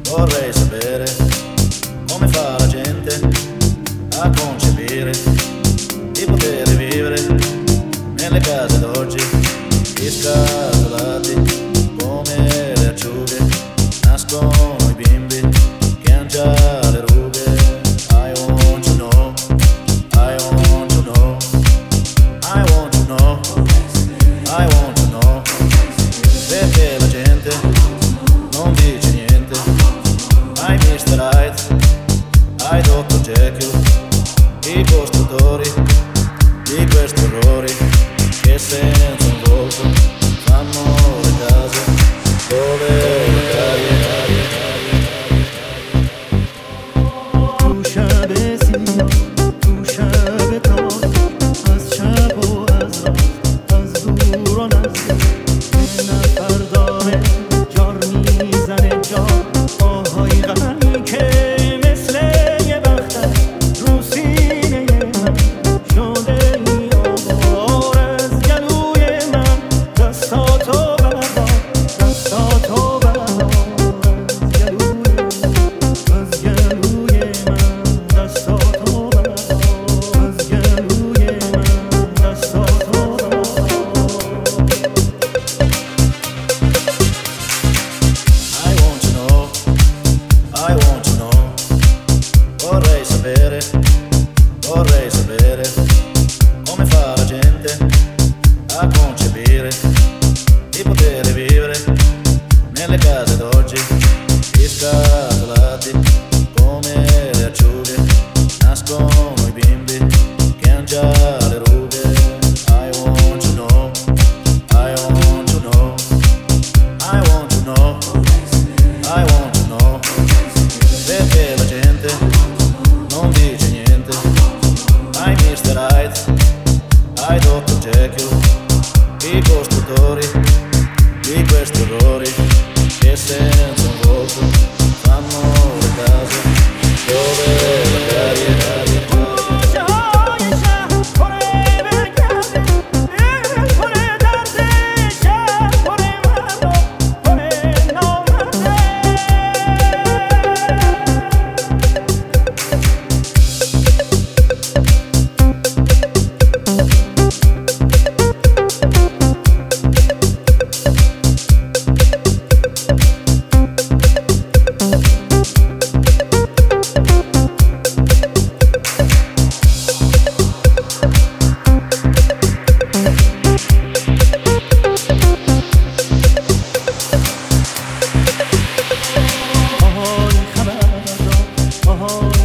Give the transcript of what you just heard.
Vorrei sapere come fa la gente a concepire di poter vivere nelle case d'oggi, scatolati come le acciughe, nascono i bimbi che han già le rughe. I want to know, I want to know, I want to know, I want to know, perché la gente non dice niente. Ai Mr. Hyde, ai Dr. Jekyll, i costruttori di questi orrori che senza un volto fanno le case dove le carie. تو شب سیاه، تو شب تار، از شب و از راه، از دور و نزدیک، یه نفر داره جار میزنه جار، آهای غمی که مثل یه بختر رو سینه من شده ای آوار. از گلوی من دستاتو بردار، دستاتو بردار، از گلوی من دستاتو بردار، از گلوی من دستاتو بردار. I want to know, I want to know, vorrei sapere come fa la gente a concepire di poter vivere nelle case d'oggi, scatolati come le acciughe, nascono i bimbi che han già le rughe. I want to know, I want to know, I want to know, I want to know, perché la gente non dice niente. Ai Mr. Hyde, ai Dr. Jekyll, i costruttori di questi orrori che senza un volto fanno le case dove le carie. جای شهر پره برگرده، پره درد شهر، پره مردم، پره نامرده. آهای خبردار، آهای